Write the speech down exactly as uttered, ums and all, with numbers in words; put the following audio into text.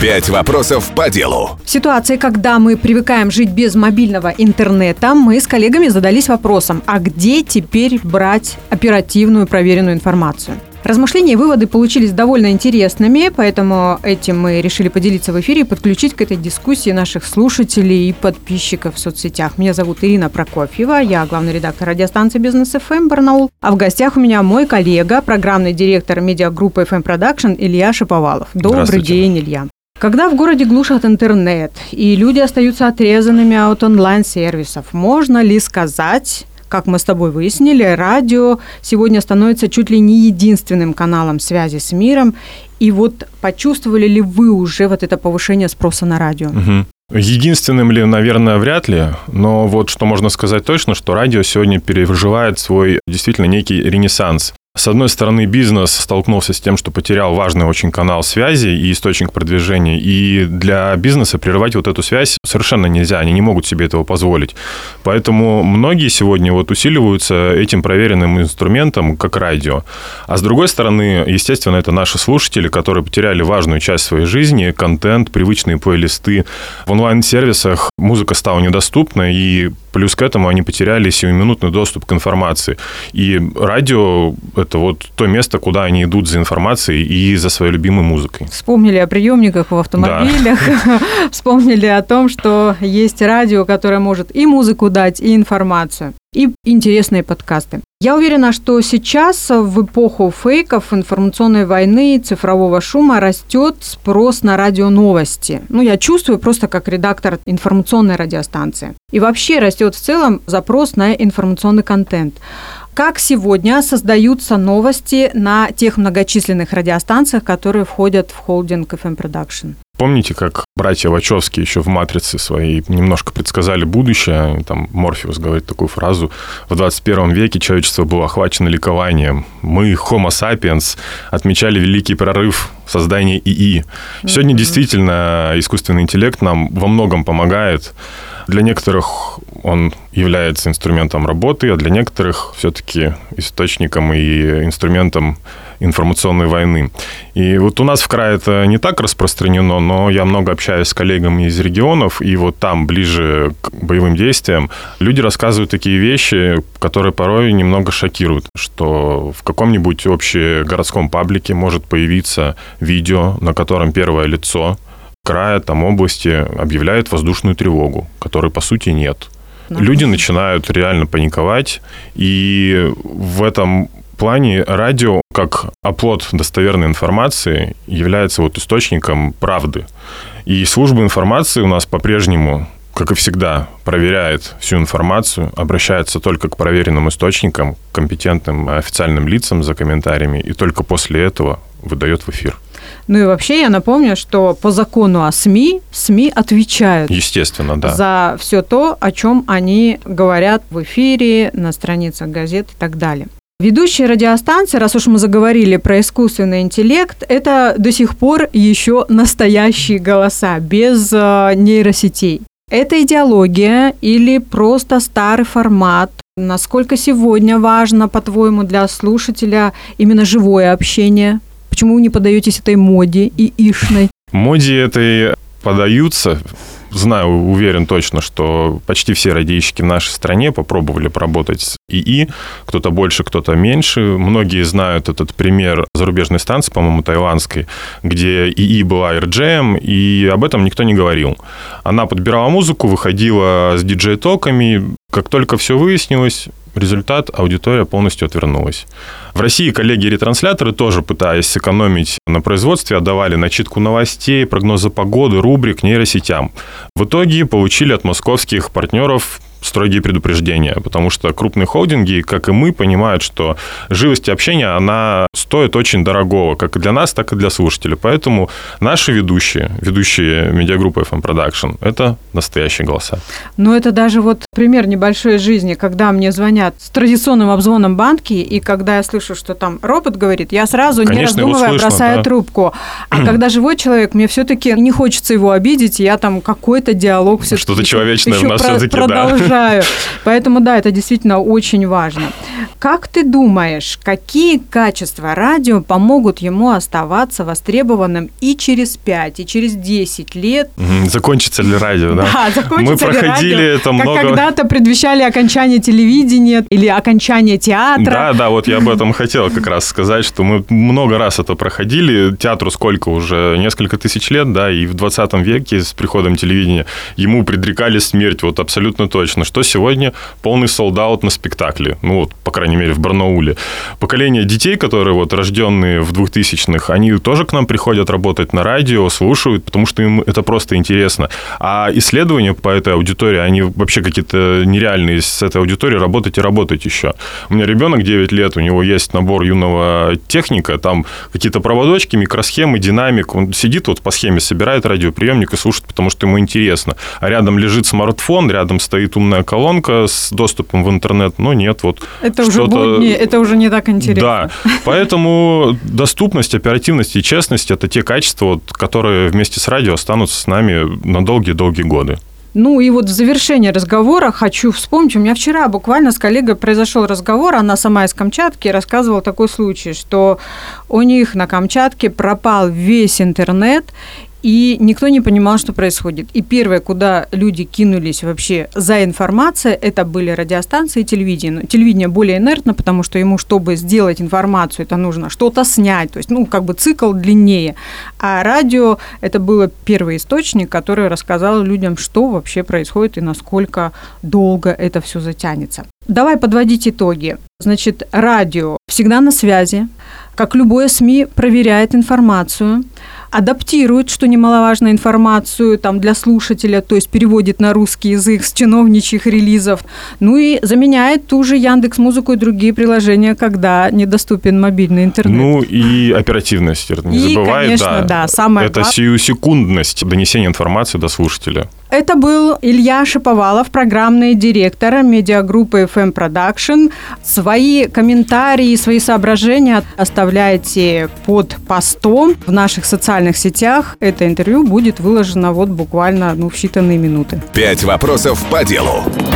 Пять вопросов по делу. В ситуации, когда мы привыкаем жить без мобильного интернета, мы с коллегами задались вопросом, а где теперь брать оперативную проверенную информацию? Размышления и выводы получились довольно интересными, поэтому этим мы решили поделиться в эфире и подключить к этой дискуссии наших слушателей и подписчиков в соцсетях. Меня зовут Ирина Прокофьева, я главный редактор радиостанции «Бизнес эф эм» Барнаул, а в гостях у меня мой коллега, программный директор медиагруппы эф эм Production Илья Шаповалов. Добрый день, Илья. Когда в городе глушат интернет и люди остаются отрезанными от онлайн-сервисов, можно ли сказать, как мы с тобой выяснили, радио сегодня становится чуть ли не единственным каналом связи с миром? И вот почувствовали ли вы уже вот это повышение спроса на радио? Угу. Единственным ли, наверное, вряд ли, но вот что можно сказать точно, что радио сегодня переживает свой действительно некий ренессанс. С одной стороны, бизнес столкнулся с тем, что потерял важный очень канал связи и источник продвижения, и для бизнеса прерывать вот эту связь совершенно нельзя, они не могут себе этого позволить. Поэтому многие сегодня вот усиливаются этим проверенным инструментом, как радио. А с другой стороны, естественно, это наши слушатели, которые потеряли важную часть своей жизни, контент, привычные плейлисты. В онлайн-сервисах музыка стала недоступна, и плюс к этому они потеряли сиюминутный доступ к информации. И радио – это вот то место, куда они идут за информацией и за своей любимой музыкой. Вспомнили о приемниках в автомобилях, да. Вспомнили о том, что есть радио, которое может и музыку дать, и информацию, и интересные подкасты. Я уверена, что сейчас, в эпоху фейков, информационной войны, цифрового шума, растет спрос на радионовости. Ну, я чувствую просто как редактор информационной радиостанции. И вообще растет в целом запрос на информационный контент. Как сегодня создаются новости на тех многочисленных радиостанциях, которые входят в холдинг эф эм Production? Помните, как братья Вачовски еще в «Матрице» своей немножко предсказали будущее? Там Морфеус говорит такую фразу: в двадцать первом веке человечество было охвачено ликованием. Мы, Homo sapiens, отмечали великий прорыв в создании ИИ. Сегодня mm-hmm. действительно искусственный интеллект нам во многом помогает. Для некоторых он является инструментом работы, а для некоторых все-таки источником и инструментом информационной войны. И вот у нас в крае это не так распространено, но я много общаюсь с коллегами из регионов, и вот там, ближе к боевым действиям, люди рассказывают такие вещи, которые порой немного шокируют, что в каком-нибудь общегородском паблике может появиться видео, на котором первое лицо края, там, области объявляют воздушную тревогу, которой, по сути, нет. Наверное. Люди начинают реально паниковать, и в этом плане радио, как оплот достоверной информации, является вот источником правды. И служба информации у нас по-прежнему, как и всегда, проверяет всю информацию, обращается только к проверенным источникам, компетентным официальным лицам за комментариями, и только после этого выдает в эфир. Ну и вообще я напомню, что по закону о СМИ, СМИ отвечают Естественно, да. за все то, о чем они говорят в эфире, на страницах газет и так далее. Ведущие радиостанции, раз уж мы заговорили про искусственный интеллект, это до сих пор еще настоящие голоса, без э, нейросетей. Это идеология или просто старый формат? Насколько сегодня важно, по-твоему, для слушателя именно живое общение? Почему вы не поддаетесь этой моде и ишной? Моде этой поддаются. Знаю, уверен точно, что почти все радийщики в нашей стране попробовали поработать с ИИ. Кто-то больше, кто-то меньше. Многие знают этот пример зарубежной станции, по-моему, тайландской, где ИИ была эр джей эм, и об этом никто не говорил. Она подбирала музыку, выходила с диджей-токами. Как только все выяснилось, результат, аудитория полностью отвернулась. В России коллеги-ретрансляторы тоже, пытаясь сэкономить на производстве, отдавали начитку новостей, прогнозы погоды, рубрик нейросетям. В итоге получили от московских партнеров строгие предупреждения, потому что крупные холдинги, как и мы, понимают, что живость общения, она стоит очень дорогого, как и для нас, так и для слушателей. Поэтому наши ведущие, ведущие медиагруппы эф эм Production, это настоящие голоса. Но это даже вот пример небольшой жизни, когда мне звонят с традиционным обзвоном банки, и когда я слышу, что там робот говорит, я сразу, конечно, не раздумывая, слышно, бросаю да. трубку. А когда живой человек, мне все-таки не хочется его обидеть, и я там какой-то диалог все-таки что-то человечное в нас про- все-таки, продолжаю. Да. Обожаю. Поэтому, да, это действительно очень важно. Как ты думаешь, какие качества радио помогут ему оставаться востребованным и через пять, и через десять лет? Закончится ли радио, да? Да, закончится Мы ли проходили радио, это как много... когда-то предвещали окончание телевидения или окончание театра. Да, да, вот я об этом хотел как раз сказать, что мы много раз это проходили. Театру сколько уже? Несколько тысяч лет, да, и в двадцатом веке с приходом телевидения ему предрекали смерть, вот абсолютно точно. Что сегодня полный солд-аут на спектакле, ну вот, по крайней мере, в Барнауле. Поколение детей, которые вот рожденные в двухтысячных, они тоже к нам приходят работать на радио, слушают, потому что им это просто интересно. А исследования по этой аудитории, они вообще какие-то нереальные с этой аудиторией, работать и работать еще. У меня ребенок девять лет, у него есть набор юного техника, там какие-то проводочки, микросхемы, динамик. Он сидит вот по схеме, собирает радиоприемник и слушает, потому что ему интересно. А рядом лежит смартфон, рядом стоит умная колонка с доступом в интернет. Но нет, вот это уже будни, это уже не так интересно. Да, поэтому доступность, оперативность и честность – это те качества, вот, которые вместе с радио останутся с нами на долгие-долгие годы. Ну и вот в завершение разговора хочу вспомнить, у меня вчера буквально с коллегой произошел разговор, она сама из Камчатки, рассказывала такой случай, что у них на Камчатке пропал весь интернет, и никто не понимал, что происходит. И первое, куда люди кинулись вообще за информацией, это были радиостанции и телевидение. Телевидение более инертно, потому что ему, чтобы сделать информацию, это нужно что-то снять, то есть, ну, как бы цикл длиннее. А радио – это был первый источник, который рассказал людям, что вообще происходит и насколько долго это все затянется. Давай подводить итоги. Значит, радио всегда на связи, как любое СМИ, проверяет информацию, адаптирует, что немаловажно, информацию там, для слушателя, то есть переводит на русский язык с чиновничьих релизов, ну и заменяет ту же Яндекс.Музыку и другие приложения, когда недоступен мобильный интернет. Ну и оперативность, не и, забывай, конечно, да, да, самое это сиюсекундность донесения информации до слушателя. Это был Илья Шиповалов, программный директор медиагруппы эф эм Production. Свои комментарии, свои соображения оставляйте под постом в наших социальных сетях. Это интервью будет выложено вот буквально ну, в считанные минуты. Пять вопросов по делу.